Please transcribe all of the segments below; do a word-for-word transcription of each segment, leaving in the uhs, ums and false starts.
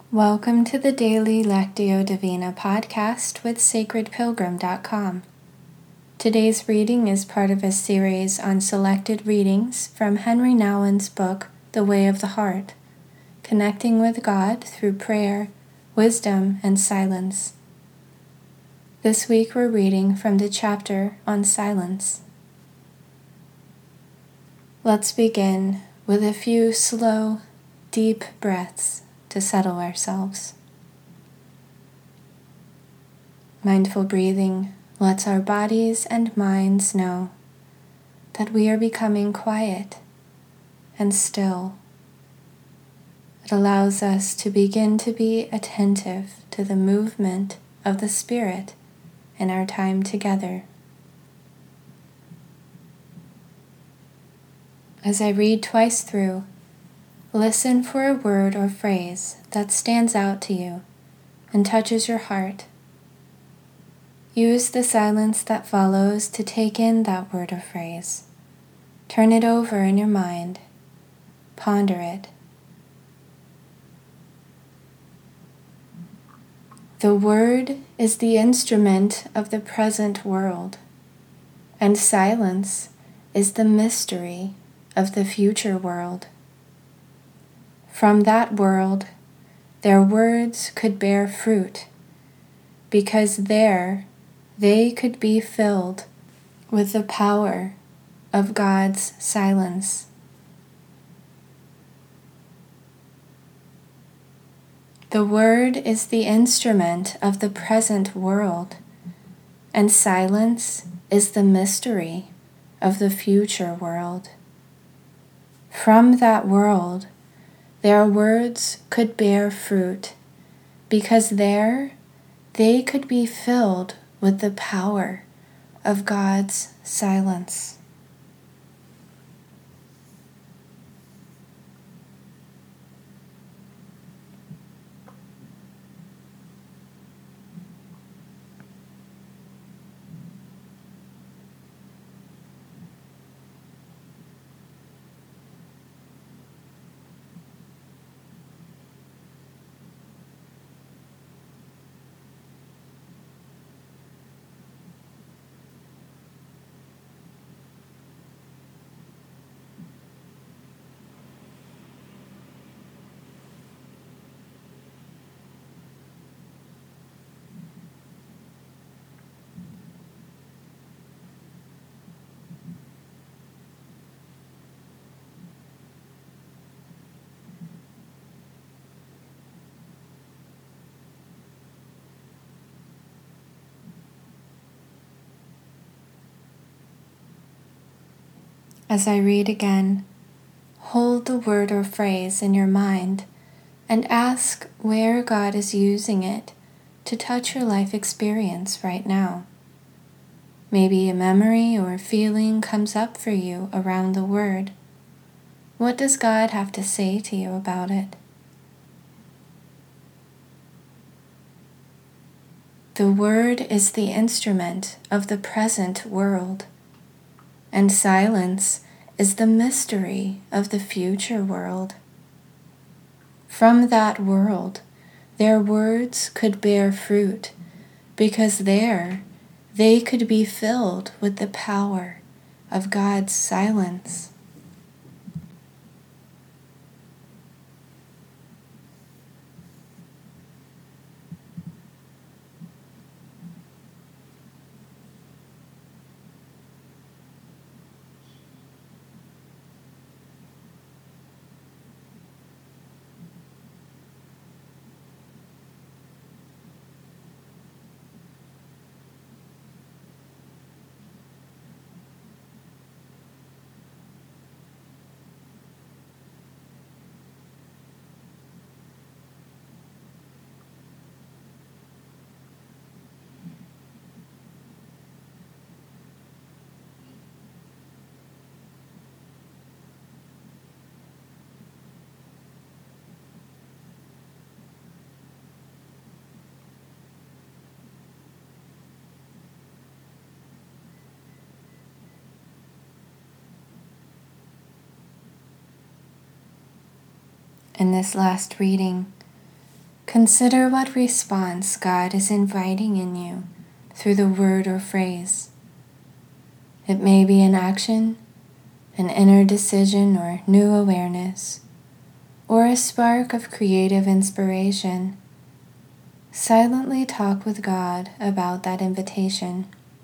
Welcome to the Daily Lectio Divina podcast with sacred pilgrim dot com. Today's reading is part of a series on selected readings from Henry Nouwen's book, The Way of the Heart, Connecting with God Through Prayer, Wisdom, and Silence. This week we're reading from the chapter on silence. Let's begin with a few slow, deep breaths to settle ourselves. Mindful breathing lets our bodies and minds know that we are becoming quiet and still. It allows us to begin to be attentive to the movement of the Spirit in our time together. As I read twice through, listen for a word or phrase that stands out to you and touches your heart. Use the silence that follows to take in that word or phrase. Turn it over in your mind. Ponder it. The word is the instrument of the present world, and silence is the mystery of the future world. From that world, their words could bear fruit, because there they could be filled with the power of God's silence. The word is the instrument of the present world, and silence is the mystery of the future world. From that world, their words could bear fruit, because there they could be filled with the power of God's silence. As I read again, hold the word or phrase in your mind and ask where God is using it to touch your life experience right now. Maybe a memory or a feeling comes up for you around the word. What does God have to say to you about it? The word is the instrument of the present world, and silence is the mystery of the future world. From that world, their words could bear fruit, because there they could be filled with the power of God's silence. In this last reading, Consider what response God is inviting in you through the word or phrase. It may be an action, an inner decision or new awareness, or a spark of creative inspiration. Silently talk with God about that invitation.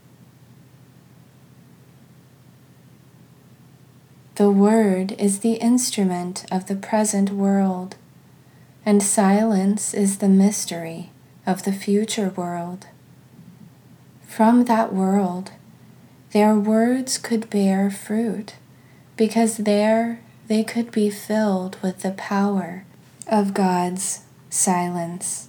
The word is the instrument of the present world, and silence is the mystery of the future world. From that world, their words could bear fruit, because there they could be filled with the power of God's silence.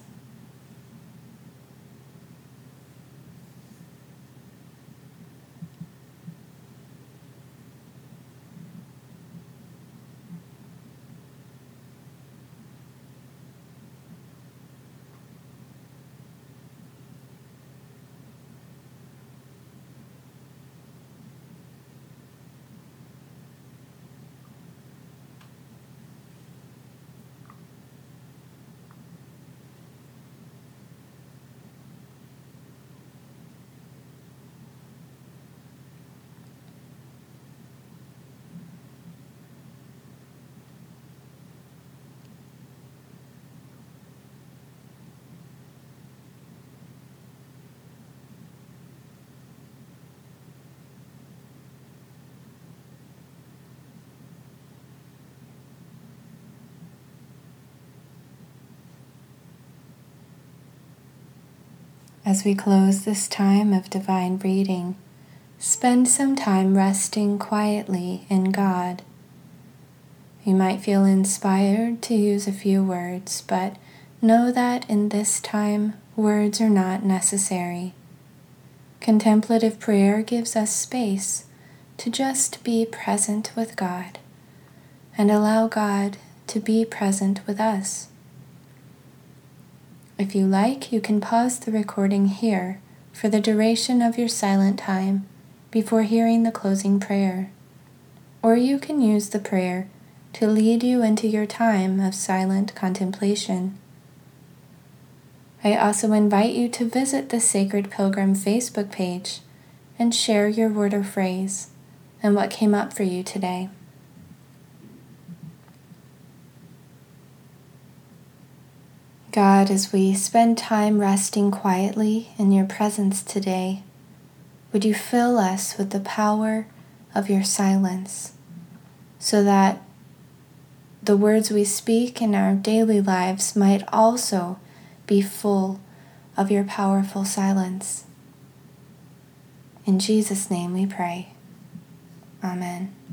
As we close this time of divine reading, spend some time resting quietly in God. You might feel inspired to use a few words, but know that in this time, words are not necessary. Contemplative prayer gives us space to just be present with God and allow God to be present with us. If you like, you can pause the recording here for the duration of your silent time before hearing the closing prayer, or you can use the prayer to lead you into your time of silent contemplation. I also invite you to visit the Sacred Pilgrim Facebook page and share your word or phrase and what came up for you today. God, as we spend time resting quietly in your presence today, would you fill us with the power of your silence so that the words we speak in our daily lives might also be full of your powerful silence. In Jesus' name we pray. Amen.